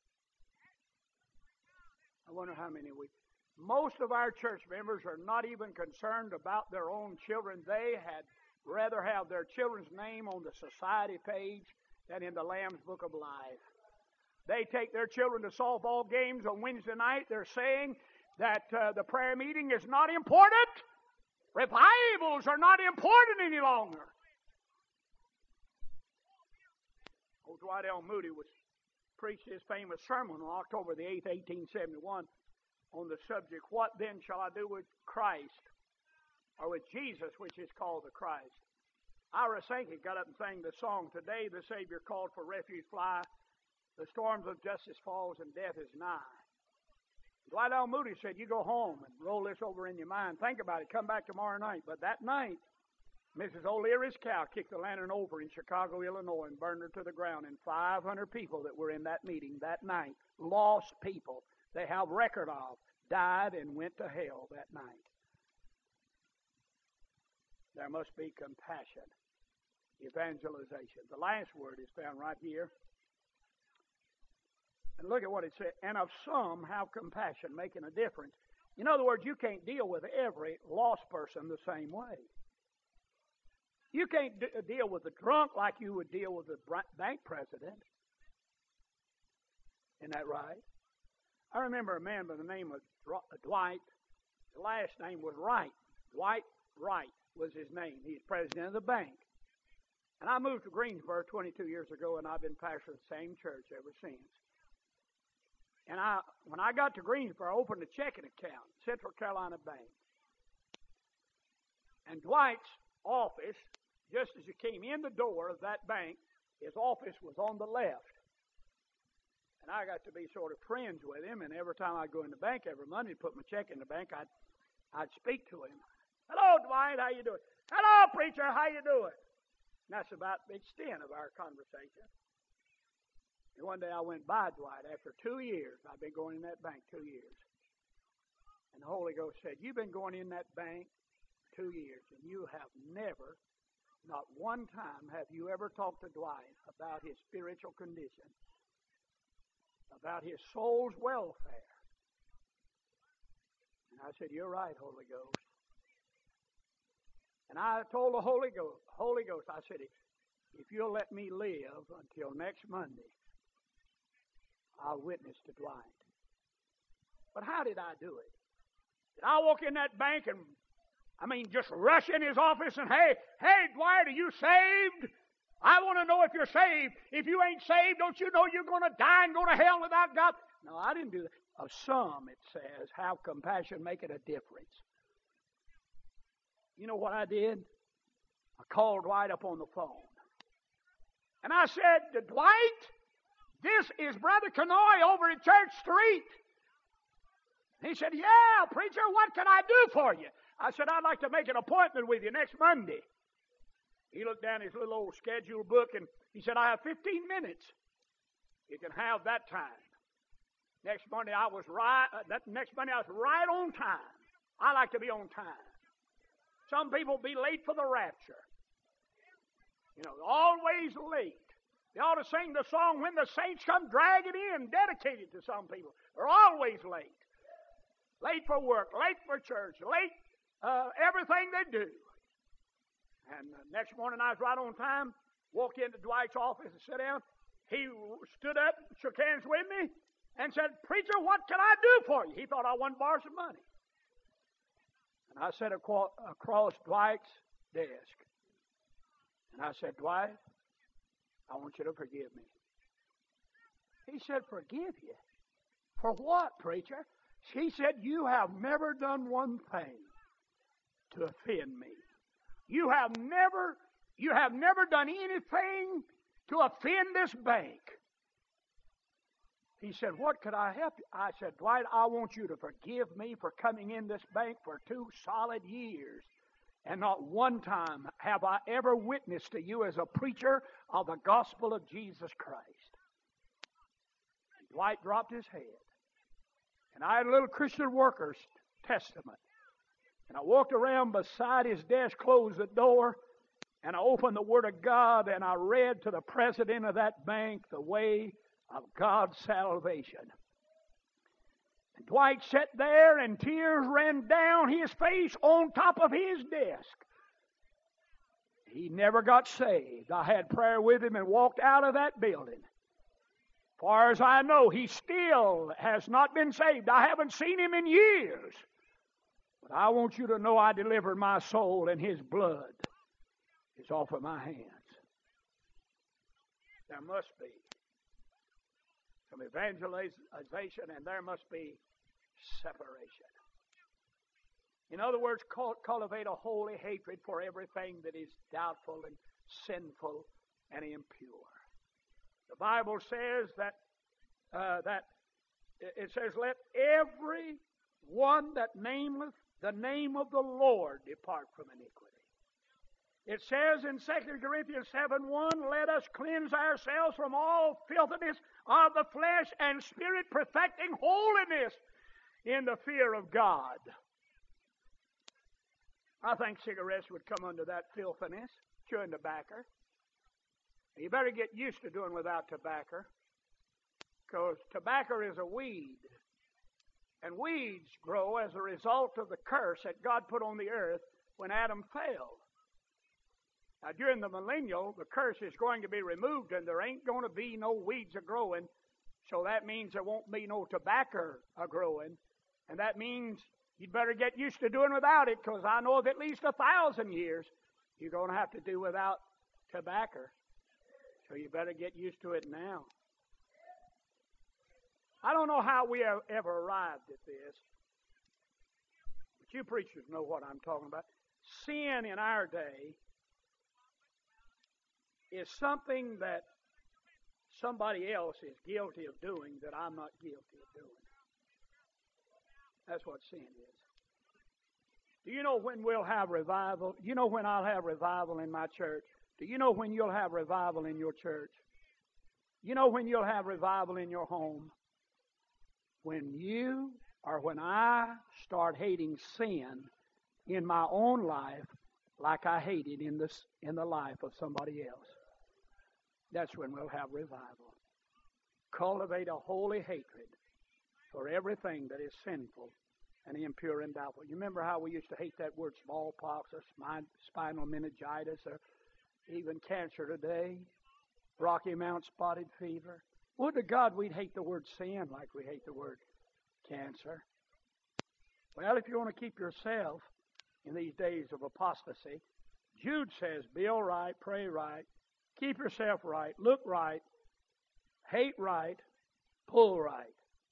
I wonder how many we... Most of our church members are not even concerned about their own children. They had rather have their children's name on the society page than in the Lamb's Book of Life. They take their children to softball games on Wednesday night. They're saying that uh, the prayer meeting is not important. Revivals are not important any longer. Old Dwight L. Moody was preached his famous sermon on October the eighth, eighteen seventy-one, on the subject, what then shall I do with Christ, or with Jesus, which is called the Christ? Ira Sankey got up and sang the song, Today the Savior called for refuge fly, the storms of justice falls and death is nigh. Dwight L. Moody said, you go home and roll this over in your mind. Think about it. Come back tomorrow night. But that night, Missus O'Leary's cow kicked the lantern over in Chicago, Illinois, and burned her to the ground. And five hundred people that were in that meeting that night, lost people they have record of, died and went to hell that night. There must be compassion, evangelization. The last word is found right here. And look at what it said. And of some have compassion, making a difference. In other words, you can't deal with every lost person the same way. You can't d- deal with the drunk like you would deal with the bank president. Isn't that right? I remember a man by the name of Dwight. The last name was Wright. Dwight Wright was his name. He's president of the bank. And I moved to Greensboro twenty-two years ago, and I've been pastor of the same church ever since. And I, when I got to Greensboro, I opened a checking account, Central Carolina Bank. And Dwight's office, just as you came in the door of that bank, his office was on the left. And I got to be sort of friends with him, and every time I'd go in the bank every Monday to put my check in the bank, I'd, I'd speak to him. Hello, Dwight, how you doing? Hello, preacher, how you doing? And that's about the extent of our conversation. And one day I went by Dwight after two years. I've been going in that bank two years. And the Holy Ghost said, you've been going in that bank two years, and you have never, not one time, have you ever talked to Dwight about his spiritual condition, about his soul's welfare. And I said, you're right, Holy Ghost. And I told the Holy Ghost, Holy Ghost, I said, if you'll let me live until next Monday, I'll witness to Dwight. But how did I do it? Did I walk in that bank and, I mean, just rush in his office and, hey, hey, Dwight, are you saved? I want to know if you're saved. If you ain't saved, don't you know you're going to die and go to hell without God? No, I didn't do that. Of some, it says, have compassion, make it a difference. You know what I did? I called Dwight up on the phone. And I said to Dwight, this is Brother Kenoy over at Church Street. He said, yeah, preacher, what can I do for you? I said, I'd like to make an appointment with you next Monday. He looked down his little old schedule book and he said, I have fifteen minutes. You can have that time. Next Monday I was right, uh, that next Monday I was right on time. I like to be on time. Some people be late for the rapture. You know, always late. They ought to sing the song, When the Saints Come Dragging In, dedicated to some people. They're always late. Late for work, late for church, late uh, everything they do. And the next morning I was right on time, walked into Dwight's office and sat down. He stood up, shook hands with me, and said, preacher, what can I do for you? He thought I wanted to borrow some money. And I sat across, across Dwight's desk. And I said, Dwight, I want you to forgive me. He said, forgive you? For what, preacher? He said, you have never done one thing to offend me. You have never, you have never done anything to offend this bank. He said, what could I help you? I said, Dwight, I want you to forgive me for coming in this bank for two solid years. And not one time have I ever witnessed to you as a preacher of the gospel of Jesus Christ. And Dwight dropped his head. And I had a little Christian Workers Testament. And I walked around beside his desk, closed the door, and I opened the Word of God, and I read to the president of that bank the way of God's salvation. And Dwight sat there, and tears ran down his face on top of his desk. He never got saved. I had prayer with him and walked out of that building. As far as I know, he still has not been saved. I haven't seen him in years. But I want you to know I delivered my soul, and his blood is off of my hands. There must be some evangelization, and there must be separation. In other words, cultivate a holy hatred for everything that is doubtful and sinful and impure. The Bible says that uh, that it says, "Let every one that nameth the name of the Lord depart from iniquity." It says in Second Corinthians seven one, "Let us cleanse ourselves from all filthiness of the flesh and spirit, perfecting holiness in the fear of God." I think cigarettes would come under that filthiness, chewing tobacco. You better get used to doing without tobacco, because tobacco is a weed. And weeds grow as a result of the curse that God put on the earth when Adam fell. Now, during the millennial, the curse is going to be removed, and there ain't going to be no weeds a-growing, so that means there won't be no tobacco a-growing, and that means you'd better get used to doing without it, because I know of at least a thousand years you're going to have to do without tobacco. So you better get used to it now. I don't know how we have ever arrived at this, but you preachers know what I'm talking about. Sin in our day is something that somebody else is guilty of doing that I'm not guilty of doing. That's what sin is. Do you know when we'll have revival? Do you know when I'll have revival in my church? Do you know when you'll have revival in your church? You know when you'll have revival in your home? When you or when I start hating sin in my own life like I hate it in, this, in the life of somebody else. That's when we'll have revival. Cultivate a holy hatred for everything that is sinful and impure and doubtful. You remember how we used to hate that word smallpox or spinal meningitis or even cancer today, Rocky Mount spotted fever. Would to God we'd hate the word sin like we hate the word cancer. Well, if you want to keep yourself in these days of apostasy, Jude says, be all right, pray right, keep yourself right, look right, hate right, pull right.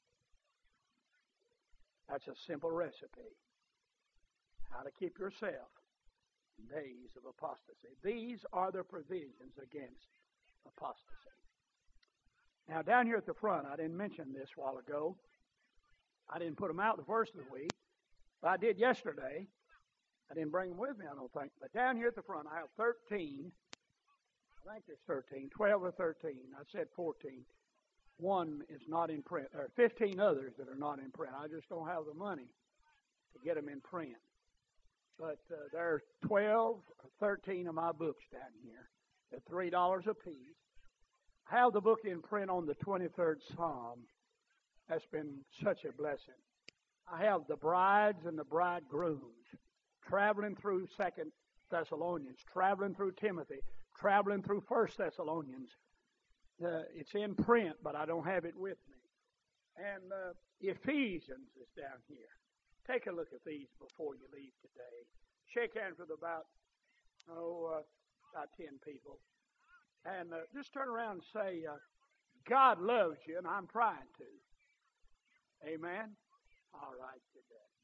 That's a simple recipe. How to keep yourself days of apostasy. These are the provisions against apostasy. Now, down here at the front, I didn't mention this a while ago. I didn't put them out the first of the week, but I did yesterday. I didn't bring them with me, I don't think. But down here at the front, I have thirteen. I think there's thirteen, twelve or thirteen. I said fourteen. One is not in print. There are fifteen others that are not in print. I just don't have the money to get them in print. But uh, there are twelve or thirteen of my books down here. They're three dollars a piece. I have the book in print on the twenty-third Psalm. That's been such a blessing. I have the brides and the bridegrooms traveling through Second Thessalonians, traveling through Timothy, traveling through First Thessalonians. Uh, it's in print, but I don't have it with me. And uh, Ephesians is down here. Take a look at these before you leave today. Shake hands with about, oh, uh, about ten people. And uh, just turn around and say, uh, God loves you, and I'm trying to. Amen? All right, today.